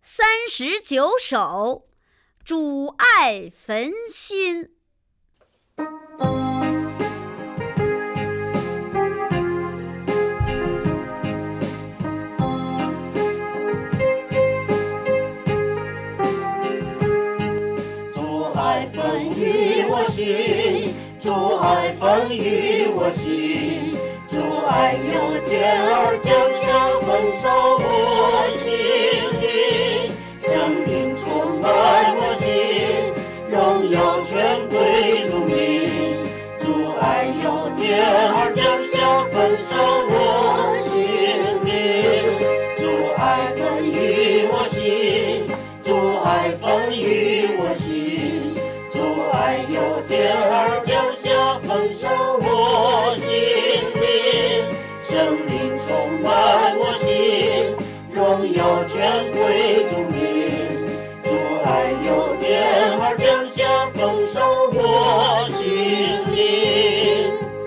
39首，主爱焚心。 主爱焚于我心，主爱焚于我心，主爱有点儿就像焚烧我心灵，生命充满我心，荣耀全归主名。主爱有点儿就像焚烧我心灵，主爱焚于我心，主爱焚于我心，主爱有点儿就像焚烧我心灵，生命充满我心，荣耀全归主名。主爱有点儿就像焚烧我